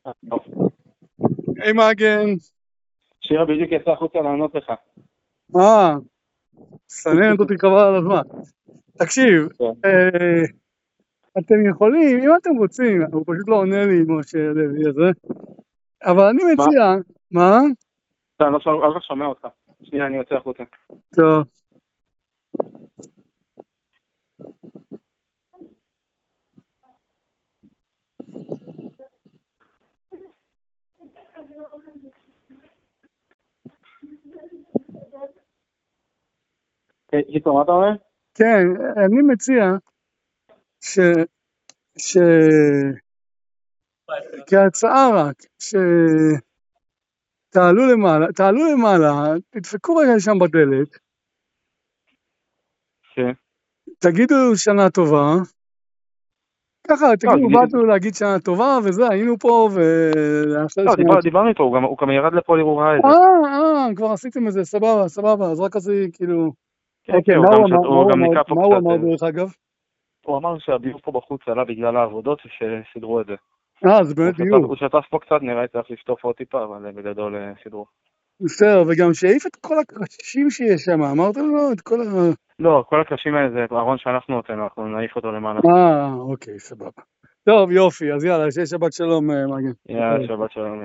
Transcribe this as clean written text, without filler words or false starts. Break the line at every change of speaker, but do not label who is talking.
היי מגן.
שירה בדיוק יצא החוצה לענות לך.
סננת אותי חבל על הזמן. תקשיב, אתם יכולים, אם אתם רוצים, הוא פשוט לא עונה לי משה לוי הזה, אבל אני מציע, מה?
אני לא שומע אותך. שנייה, אני יוצא החוצה.
טוב.
מה אתה אומר?
כן, אני מציע כהצעה רק, תעלו למעלה, תדפקו רגע שם בדלת,
כן.
תגידו שנה טובה, ככה, תגידו, באנו להגיד שנה טובה, וזה, היינו פה,
לא, דיברנו איתו, הוא גם ירד לפה לראות את זה.
כבר עשיתם את זה, סבבה, אז רק עשי, כאילו...
כן, הוא גם ניקה פה קצת.
מה הוא אמר דרך אגב?
הוא אמר שהביוב פה בחוץ עלה בגלל העבודות שסידרו את זה.
זה באמת ביוב.
הוא שטף פה קצת, נראה צריך לשטוף עוד טיפה, אבל בגדול סידרו.
בסדר, וגם שהעיף את כל הקרשים שיש שם, אמרתם לו את כל ה...
לא, כל הקרשים האלה זה ארון שאנחנו נותן, אנחנו נעיף אותו למעלה.
אוקיי, סבבה. טוב, יופי, אז יאללה, שיהיה שבת שלום, מגן.
יאללה, שבת שלום.